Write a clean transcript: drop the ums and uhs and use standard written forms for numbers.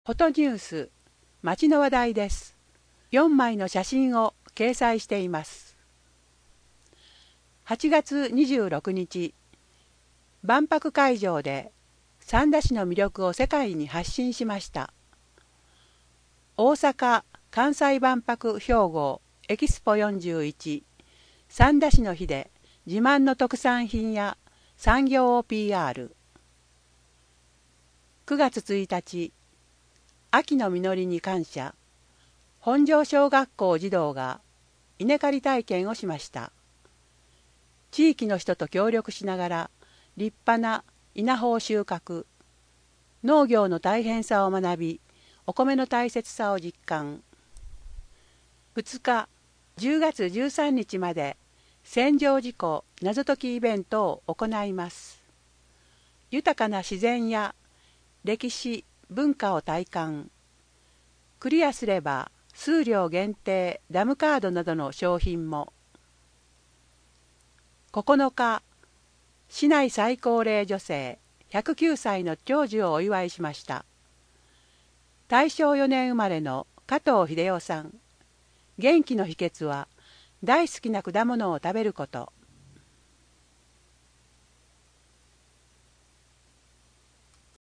フォトニュース、街の話題です。4枚の写真を掲載しています。8月26日、万博会場で三田市の魅力を世界に発信しました。大阪・関西万博兵庫エキスポ41三田市の日で自慢の特産品や産業を PR。9月1日、秋の実りに感謝。本庄小学校児童が稲刈り体験をしました。地域の人と協力しながら立派な稲穂を収穫。農業の大変さを学び、お米の大切さを実感。2日、10月13日まで千畳事故謎解きイベントを行います。豊かな自然や歴史、文化を体感。クリアすれば数量限定ダムカードなどの商品も。9日、市内最高齢女性109歳の長寿をお祝いしました。大正4年生まれの加藤秀夫さん。元気の秘訣は大好きな果物を食べること。